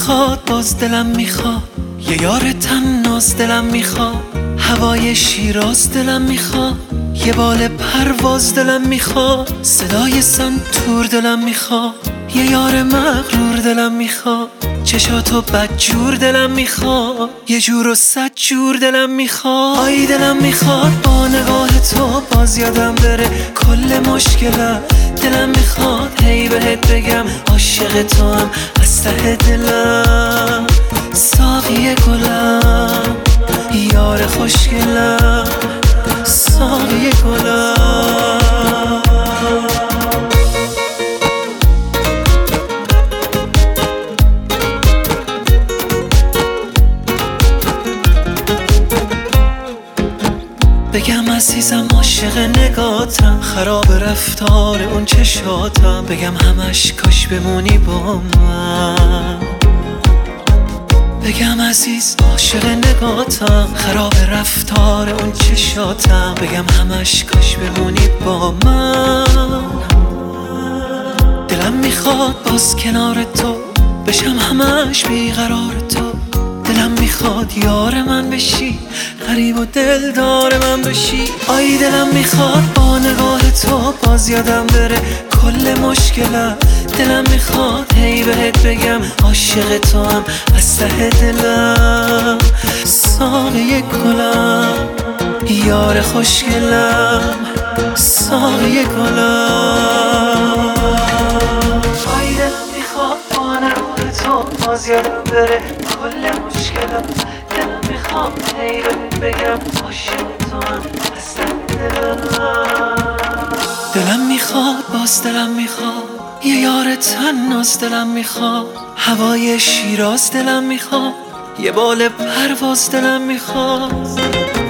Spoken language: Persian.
میخواد باز دلم میخواد یه یار تناز دلم میخواد هوای شیراز دلم میخواد یه بال پرواز دلم میخواد صدای سنتور دلم میخواد یه یار مغرور دلم میخواد چشاتو بدجور دلم میخواد یه جور و 100 جور دلم میخواد آی دلم میخواد با نگاه تو باز یادم بره کل مشکلم دلم میخواد هی بهت بگم عاشق تو هم از ته دلم ساقی گلم یار خوشگلم ساقی گلم بگم عزیزم عاشق نگاتم خراب رفتار اون چشاتم بگم همش کاش بمونی با من بگم عزیز عاشق نگاتم خراب رفتار اون چشاتم بگم همش کاش بمونی با من دلم میخواد باز کنار تو بشم همش بیقرار تو دلم میخواد یار من بشی غریب و دلدار من بشی آی دلم میخواد با نگاه تو باز یادم بره کل مشکلم دلم میخواد هی بهت بگم عاشق تو هم از ته دلم ساقی گلم یار خوشگلم ساقی گلم آی دلم میخواد با نگاه تو باز یادم بره کل مشکلم دلم میخواد هی بهت بگم عاشق تو هم از ته دلم دلم میخواد باز دلم میخواد یه یار تناز دلم میخواد هوای شیراز دلم میخواد یه بال پرواز دلم میخواد